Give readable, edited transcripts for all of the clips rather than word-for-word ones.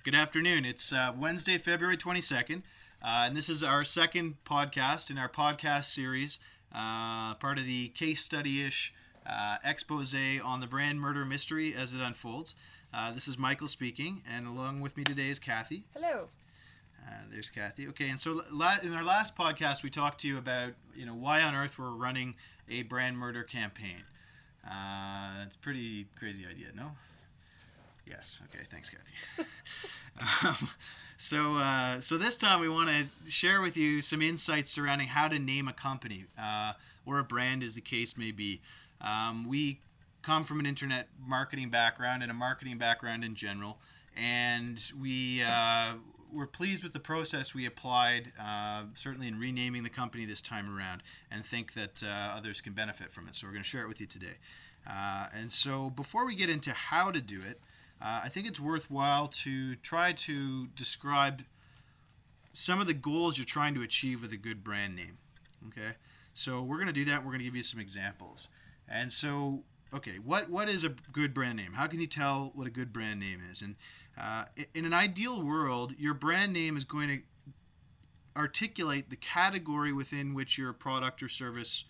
Good afternoon. It's Wednesday, February 22nd, and this is our second podcast in our podcast series, part of the case study-ish expose on the brand murder mystery as it unfolds. This is Michael speaking, and along with me today is Kathy. Hello. There's Kathy. Okay, and so in our last podcast, we talked to you about why on earth we're running a brand murder campaign. It's a pretty crazy idea, no? Yes. Okay. Thanks, Kathy. So this time we want to share with you some insights surrounding how to name a company or a brand, as the case may be. We come from an internet marketing background and a marketing background in general, and we were pleased with the process we applied, certainly in renaming the company this time around, and think that others can benefit from it. So we're going to share it with you today. And so before we get into how to do it, I think it's worthwhile to try to describe some of the goals you're trying to achieve with a good brand name. Okay, so we're going to do that. We're going to give you some examples. And so, okay, what is a good brand name? How can you tell what a good brand name is? And in an ideal world, your brand name is going to articulate the category within which your product or service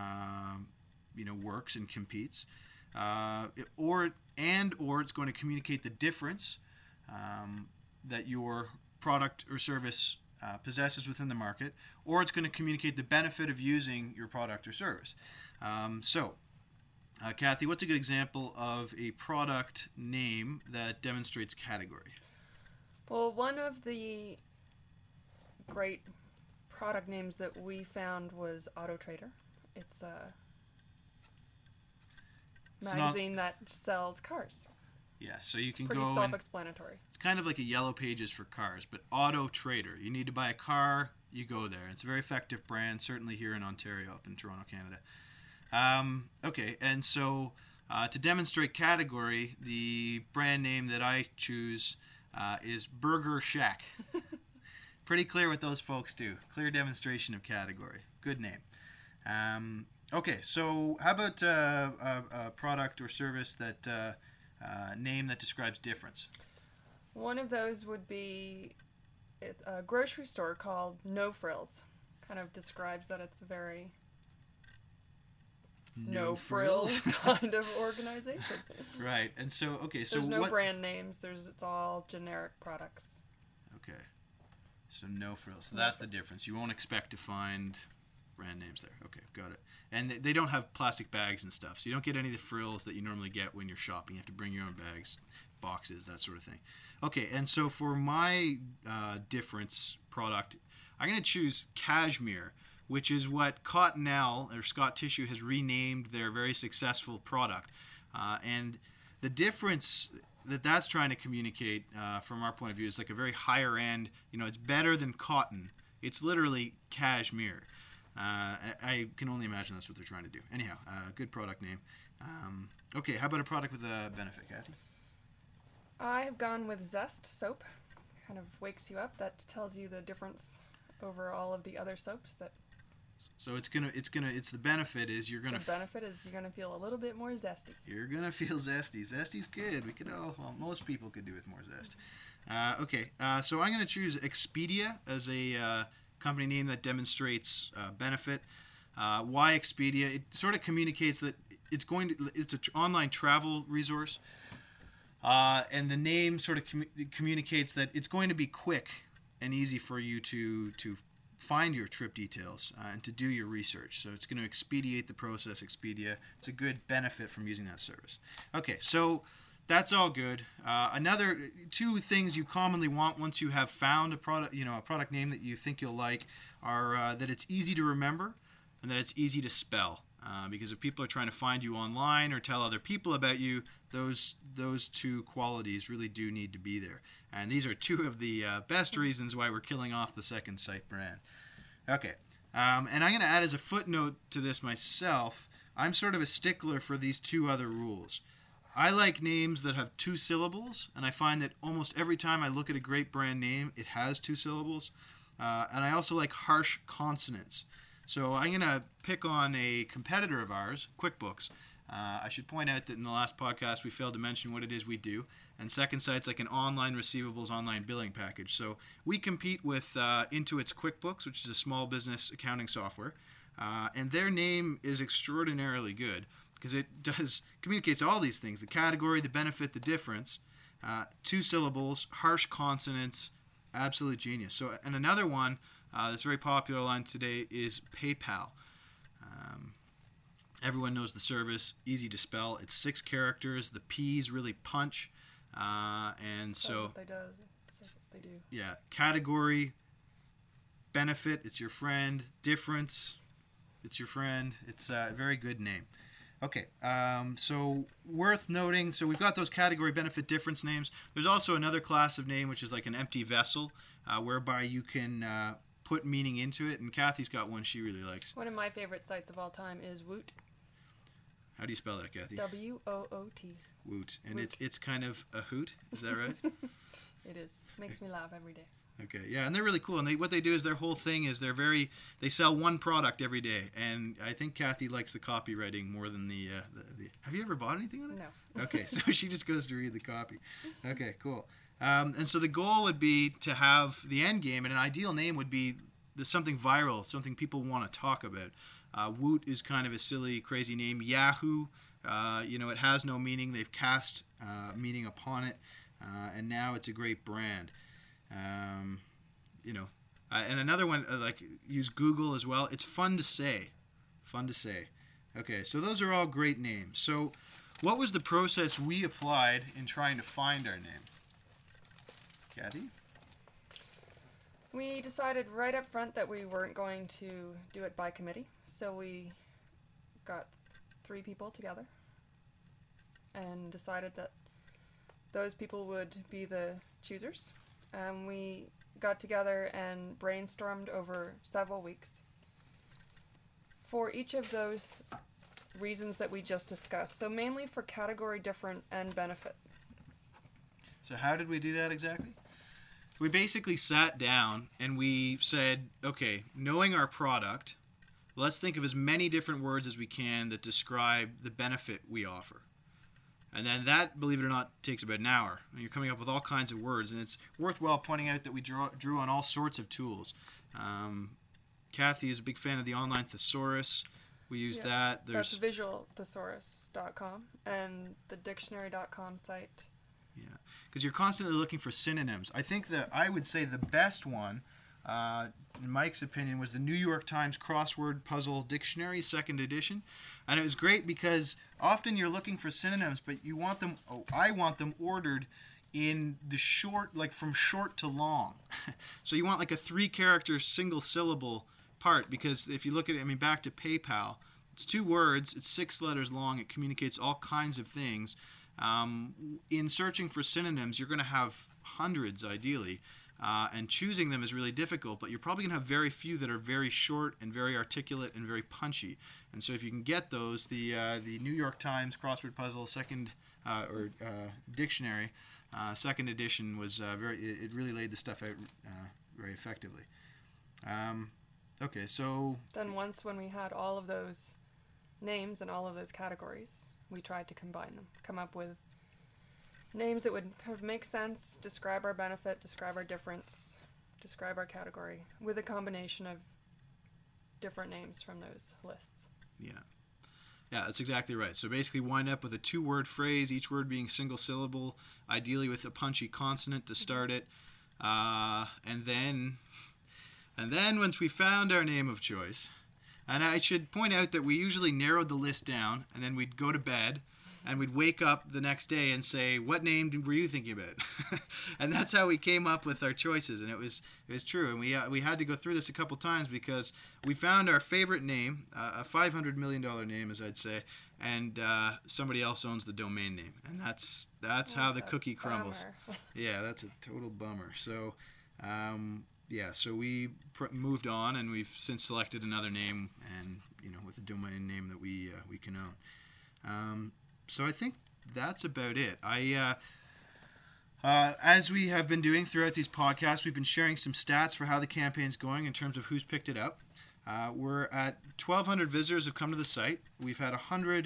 works and competes, or it's going to communicate the difference that your product or service possesses within the market, or it's going to communicate the benefit of using your product or service. Kathy, what's a good example of a product name that demonstrates category? Well, one of the great product names that we found was Auto Trader. It's a magazine that sells cars. Yeah, so you can pretty go self-explanatory. It's kind of like a Yellow Pages for cars, but Auto Trader. You need to buy a car, you go there. It's a very effective brand, certainly here in Ontario, up in Toronto, Canada. Okay, and so to demonstrate category, the brand name that I choose is Burger Shack. Pretty clear what those folks do. Clear demonstration of category. Good name. Okay, so how about a product or service that name that describes difference? One of those would be a grocery store called No Frills. Kind of describes that it's a very no frills kind of organization. Right, and so there's no brand names. It's all generic products. Okay, so No Frills. So that's the difference. You won't expect to find brand names there. Okay, got it. And they don't have plastic bags and stuff, so you don't get any of the frills that you normally get when you're shopping. You have to bring your own bags, boxes, that sort of thing. Okay, and so for my difference product, I'm going to choose Cashmere, which is what Cottonelle or Scott Tissue has renamed their very successful product. And the difference that's trying to communicate from our point of view is like a very higher end, it's better than cotton. It's literally cashmere. I can only imagine that's what they're trying to do. Anyhow, good product name. Okay, how about a product with a benefit, Kathy? I have gone with Zest soap. Kind of wakes you up. That tells you the difference over all of the other soaps that. So it's the benefit is you're gonna. The benefit is you're gonna feel a little bit more zesty. You're gonna feel zesty. Zesty's good. Most people could do with more zest. Okay, so I'm gonna choose Expedia as a company name that demonstrates benefit. Why Expedia? It sort of communicates that it's an online travel resource, and the name sort of communicates that it's going to be quick and easy for you to find your trip details and to do your research. So it's going to expedite the process. Expedia. It's a good benefit from using that service. Okay, so that's all good. Another two things you commonly want once you have found a product, a product name that you think you'll like, are that it's easy to remember and that it's easy to spell. Because if people are trying to find you online or tell other people about you, those two qualities really do need to be there. And these are two of the best reasons why we're killing off the Second Sight brand. Okay, and I'm going to add as a footnote to this myself, I'm sort of a stickler for these two other rules. I like names that have two syllables, and I find that almost every time I look at a great brand name, it has two syllables. And I also like harsh consonants. So I'm going to pick on a competitor of ours, QuickBooks, I should point out that in the last podcast we failed to mention what it is we do. And Second Sight's like an online receivables, online billing package. So we compete with Intuit's QuickBooks, which is a small business accounting software. And their name is extraordinarily good because it communicates all these things: the category, the benefit, the difference. 2 syllables, harsh consonants, absolute genius. So, and another one that's very popular online today is PayPal. Everyone knows the service, easy to spell. It's 6 characters. The P's really punch. And That's so, what they do. That's what they do. yeah, category, benefit, it's your friend. Difference, it's your friend. It's a very good name. Okay, so worth noting, so we've got those category, benefit, difference names. There's also another class of name, which is like an empty vessel, whereby you can put meaning into it. And Kathy's got one she really likes. One of my favorite sites of all time is Woot. How do you spell that, Kathy? W-O-O-T. Woot. And Woot. it's kind of a hoot, is that right? It is. Makes me laugh every day. Okay, yeah, and they're really cool. And what they do is their whole thing is they sell one product every day. And I think Kathy likes the copywriting more than the have you ever bought anything on it? No. Okay, so she just goes to read the copy. Okay, cool. And so the goal would be to have the end game, and an ideal name would be something viral, something people want to talk about. Woot is kind of a silly, crazy name. Yahoo, it has no meaning. They've cast meaning upon it, and now it's a great brand. And another one, use Google as well. It's fun to say. Fun to say. Okay, so those are all great names. So what was the process we applied in trying to find our name? Kathy? We decided right up front that we weren't going to do it by committee, so we got 3 people together and decided that those people would be the choosers. We got together and brainstormed over several weeks for each of those reasons that we just discussed. So mainly for category, different, and benefit. So how did we do that exactly? We basically sat down and we said, okay, knowing our product, let's think of as many different words as we can that describe the benefit we offer. And then that, believe it or not, takes about an hour. And you're coming up with all kinds of words. And it's worthwhile pointing out that we drew on all sorts of tools. Kathy is a big fan of the online thesaurus. We use that. That's visualthesaurus.com and the dictionary.com site. Yeah, because you're constantly looking for synonyms. I think that I would say the best one, in Mike's opinion, was the New York Times Crossword Puzzle Dictionary, 2nd edition. And it was great because often you're looking for synonyms, but you want them, I want them ordered in the short, like from short to long. So you want like a 3-character single syllable part, because if you look at it, back to PayPal, it's 2 words, it's 6 letters long, it communicates all kinds of things. In searching for synonyms, you're going to have hundreds ideally, and choosing them is really difficult, but you're probably going to have very few that are very short and very articulate and very punchy. And so if you can get those, the New York Times Crossword Puzzle Dictionary, 2nd edition was it really laid the stuff out very effectively. Okay, so then once when we had all of those names and all of those categories, we tried to combine them, come up with names that would kind of make sense, describe our benefit, describe our difference, describe our category, with a combination of different names from those lists. Yeah, that's exactly right. So basically wind up with a 2-word phrase, each word being single syllable, ideally with a punchy consonant to start it. And then once we found our name of choice, and I should point out that we usually narrowed the list down, and then we'd go to bed, and we'd wake up the next day and say, what name were you thinking about? And that's how we came up with our choices, and it was true. And we had to go through this a couple times because we found our favorite name, a $500 million name, as I'd say, and somebody else owns the domain name, and that's how the cookie crumbles. Yeah, that's a total bummer. So, so we moved on, and we've since selected another name, and with a domain name that we can own. So I think that's about it. As we have been doing throughout these podcasts, we've been sharing some stats for how the campaign's going in terms of who's picked it up. We're at 1,200 visitors have come to the site. We've had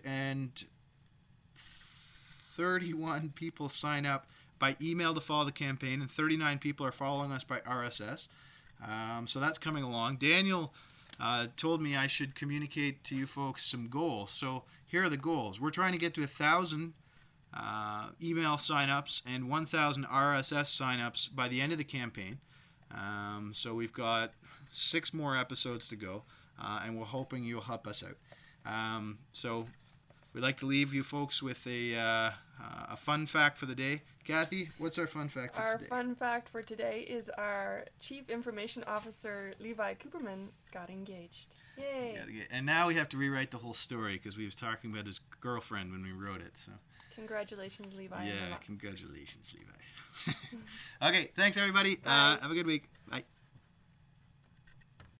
131 people sign up by email to follow the campaign, and 39 people are following us by RSS. So that's coming along. Daniel told me I should communicate to you folks some goals. So here are the goals. We're trying to get to 1,000 email signups and 1,000 RSS signups by the end of the campaign. So we've got 6 more episodes to go, and we're hoping you'll help us out. So we'd like to leave you folks with a fun fact for the day. Kathy, what's our fun fact for today? Our fun fact for today is our Chief Information Officer, Levi Cooperman, got engaged. Yay! And now we have to rewrite the whole story because we was talking about his girlfriend when we wrote it. So congratulations, Levi. Yeah, congratulations, Levi. Okay, thanks everybody. Bye. Have a good week. Bye.